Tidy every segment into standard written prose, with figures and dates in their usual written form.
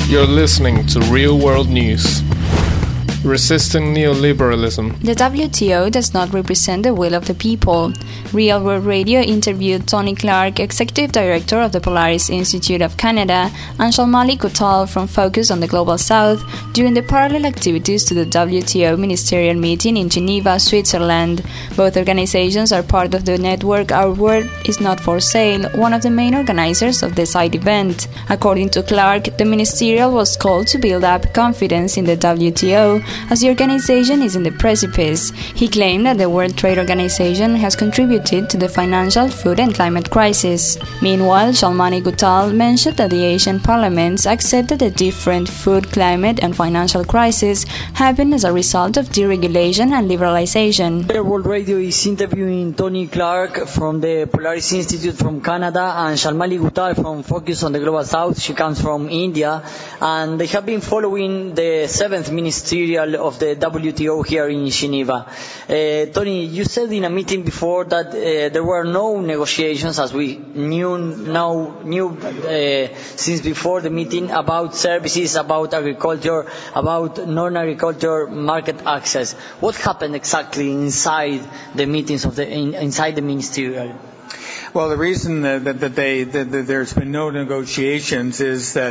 You're listening to Real World News. Resisting neoliberalism. The WTO does not represent the will of the people. Real World Radio interviewed Tony Clark, Executive Director of the Polaris Institute of Canada, and Shalmali Kotal from Focus on the Global South during the parallel activities to the WTO Ministerial Meeting in Geneva, Switzerland. Both organizations are part of the network Our World is Not for Sale, one of the main organizers of the side event. According to Clark, the ministerial was called to build up confidence in the WTO, as the organization is in the precipice. He claimed that the World Trade Organization has contributed to the financial, food and climate crisis. Meanwhile, Shalmali Kotal mentioned that the Asian parliaments accept that the different food, climate and financial crises happen as a result of deregulation and liberalization. World Radio is interviewing Tony Clark from the Polaris Institute from Canada and Shalmali Kotal from Focus on the Global South. She comes from India, and they have been following the 7th Ministerial of the WTO here in Geneva. Tony, you said in a meeting before that there were no negotiations, as we knew since before the meeting, about services, about agriculture, about non-agriculture market access. What happened exactly inside the meetings of inside the ministerial? Well, the reason that there's been no negotiations is that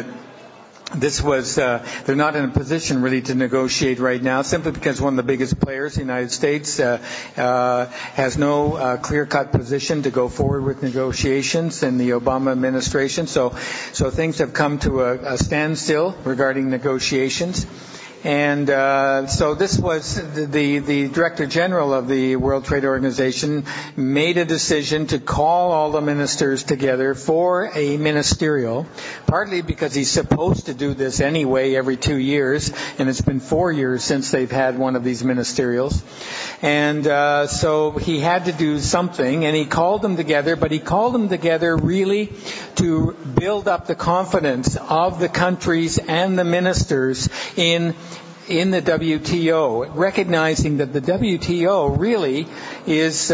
they're not in a position really to negotiate right now, simply because one of the biggest players, the United States, has no clear-cut position to go forward with negotiations in the Obama administration. So things have come to a standstill regarding negotiations. And so this was the Director General of the World Trade Organization made a decision to call all the ministers together for a ministerial, partly because he's supposed to do this anyway every 2 years, and it's been 4 years since they've had one of these ministerials. And so he had to do something, and he called them together, but he called them together really to build up the confidence of the countries and the ministers in the WTO, recognizing that the WTO really is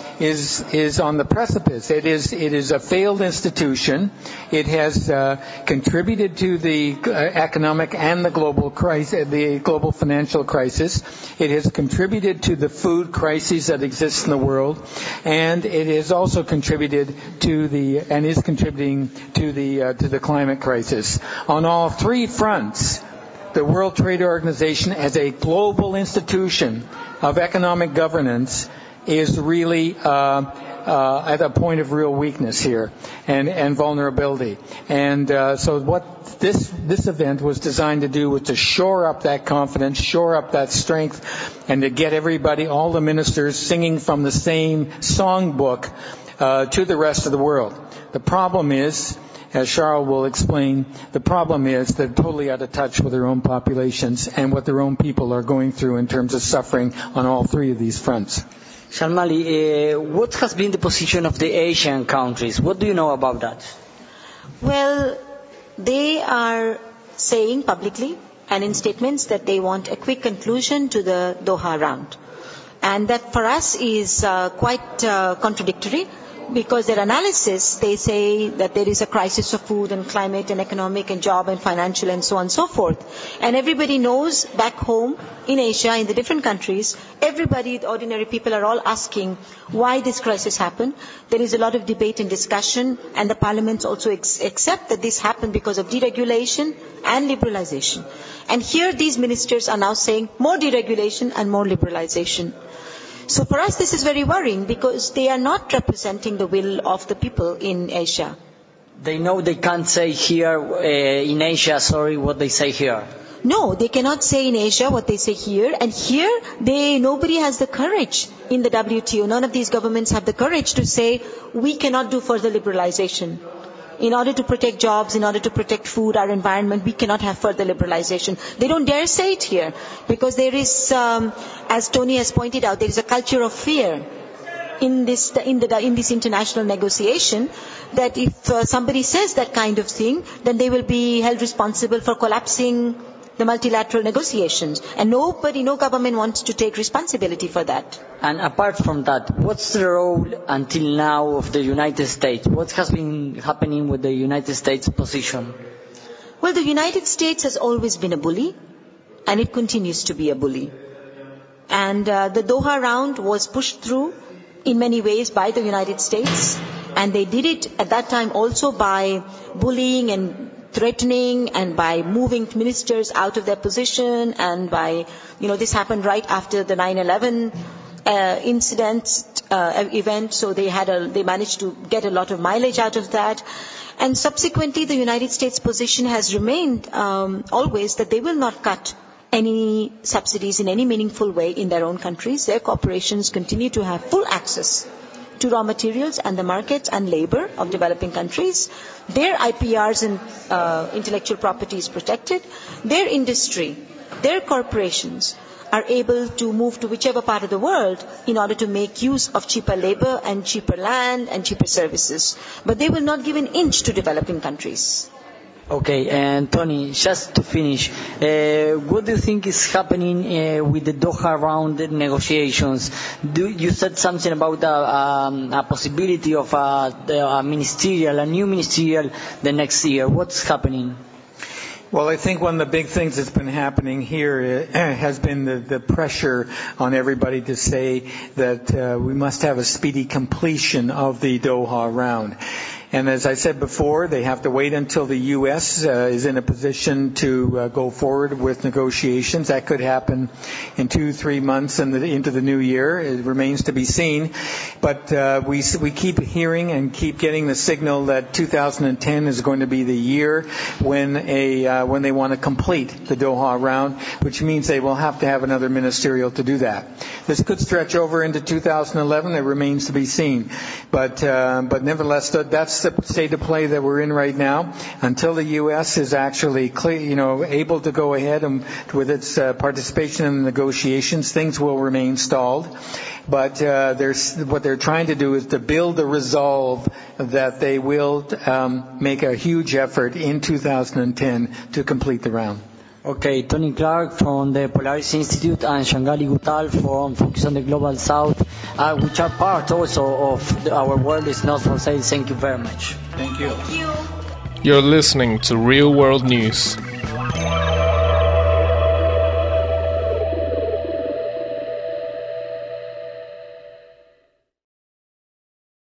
on the precipice. It is a failed institution. It has contributed to the economic and the global crisis, the global financial crisis. It has contributed to the food crisis that exists in the world, and it has also contributed is contributing to the climate crisis. On all three fronts, the World Trade Organization, as a global institution of economic governance, is really at a point of real weakness here and vulnerability. And so what this event was designed to do was to shore up that confidence, shore up that strength, and to get everybody, all the ministers, singing from the same songbook to the rest of the world. The problem is, as Charles will explain, the problem is they're totally out of touch with their own populations and what their own people are going through in terms of suffering on all three of these fronts. Shalmali, what has been the position of the Asian countries? What do you know about that? Well, they are saying publicly and in statements that they want a quick conclusion to the Doha round. And that for us is quite contradictory. Because their analysis, they say that there is a crisis of food and climate and economic and job and financial and so on and so forth. And everybody knows back home in Asia, in the different countries, everybody, the ordinary people are all asking why this crisis happened. There is a lot of debate and discussion, and the parliaments also accept that this happened because of deregulation and liberalization. And here these ministers are now saying more deregulation and more liberalization. So for us this is very worrying because they are not representing the will of the people in Asia. They know they can't say here in Asia, what they say here. No, they cannot say in Asia what they say here. And here, nobody has the courage in the WTO. None of these governments have the courage to say, we cannot do further liberalization. In order to protect jobs, in order to protect food, our environment, we cannot have further liberalization. They don't dare say it here because there is, as Tony has pointed out, there is a culture of fear in this international negotiation that if somebody says that kind of thing, then they will be held responsible for collapsing the multilateral negotiations. And no government wants to take responsibility for that. And apart from that, what's the role until now of the United States? What has been happening with the United States position? Well, the United States has always been a bully, and it continues to be a bully. And the Doha round was pushed through in many ways by the United States, and they did it at that time also by bullying and threatening and by moving ministers out of their position, and by, this happened right after the 9/11 event, so they managed to get a lot of mileage out of that. And subsequently, the United States position has remained always that they will not cut any subsidies in any meaningful way in their own countries. Their corporations continue to have full access to raw materials and the markets and labor of developing countries. Their IPRs and intellectual property is protected. Their industry, their corporations are able to move to whichever part of the world in order to make use of cheaper labor and cheaper land and cheaper services. But they will not give an inch to developing countries. Okay, and Tony, just to finish, what do you think is happening with the Doha round negotiations? You said something about a possibility of a new ministerial the next year. What's happening? Well, I think one of the big things that's been happening here has been the pressure on everybody to say that we must have a speedy completion of the Doha round. And as I said before, they have to wait until the U.S. is in a position to go forward with negotiations. That could happen in 2-3 months into the new year. It remains to be seen. But we keep hearing and keep getting the signal that 2010 is going to be the year when they want to complete the Doha round, which means they will have to have another ministerial to do that. This could stretch over into 2011. It remains to be seen. But nevertheless, that's the state of play that we're in right now. Until the U.S. is actually able to go ahead and with its participation in the negotiations, things will remain stalled. But what they're trying to do is to build the resolve that they will make a huge effort in 2010 to complete the round. Okay, Tony Clark from the Polaris Institute and Shangali Guttal from Focus on the Global South, which are part also of our World is Not for Sale. Thank you very much. Thank you. You're listening to Real World News.